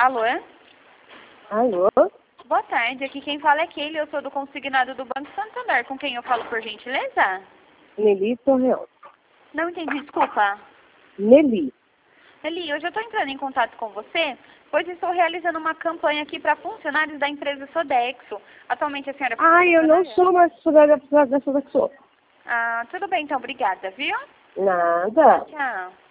Alô? Alô? Boa tarde, aqui quem fala é Keila, eu sou do consignado do Banco Santander. Com quem eu falo, por gentileza? Nelly Torreão. Não entendi, desculpa. Nelly. Eli, hoje eu estou entrando em contato com você, pois estou realizando uma campanha aqui para funcionários da empresa Sodexo. Atualmente a senhora... Eu não sou mais funcionária da Sodexo. Ah, tudo bem, então, obrigada, viu? Nada. Tchau.